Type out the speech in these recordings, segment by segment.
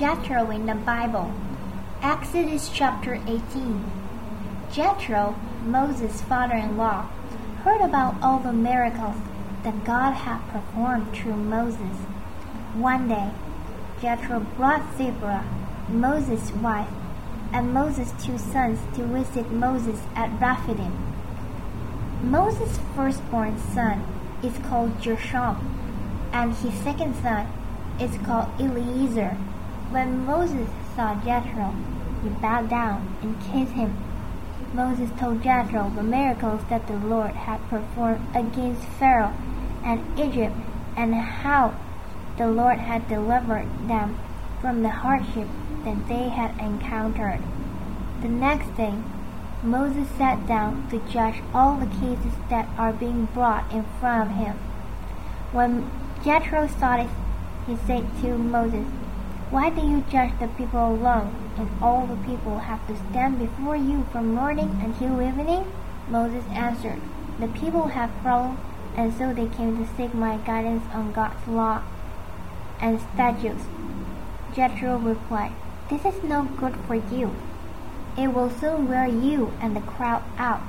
Jethro in the Bible. Exodus chapter 18. Jethro, Moses' father-in-law, heard about all the miracles that God had performed through Moses. One day, Jethro brought Zipporah, Moses' wife, and Moses' 2 sons to visit Moses at Rephidim. Moses' firstborn son is called Gershom, and his second son is called Eliezer. When Moses saw Jethro, he bowed down and kissed him. Moses told Jethro the miracles that the Lord had performed against Pharaoh and Egypt, and how the Lord had delivered them from the hardship that they had encountered. The next day, Moses sat down to judge all the cases that are being brought in front of him. When Jethro saw it, he said to Moses, "Why do you judge the people alone, and all the people have to stand before you from morning until evening?" Moses answered, "The people have problems, and so they came to seek my guidance on God's law and statutes." Jethro replied, "This is no good for you. It will soon wear you and the crowd out.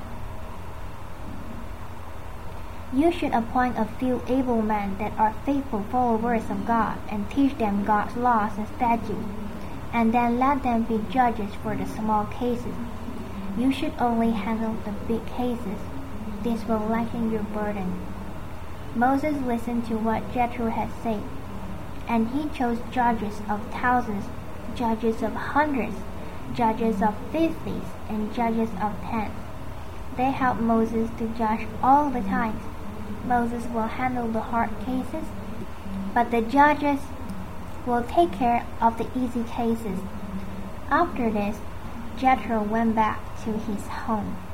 You should appoint a few able men that are faithful followers of God and teach them God's laws and statutes, and then let them be judges for the small cases. You should only handle the big cases. This will lighten your burden." Moses listened to what Jethro had said, and he chose judges of thousands, judges of hundreds, judges of 50s, and judges of 10s. They helped Moses to judge all the times. Moses will handle the hard cases, but the judges will take care of the easy cases. After this, Jethro went back to his home.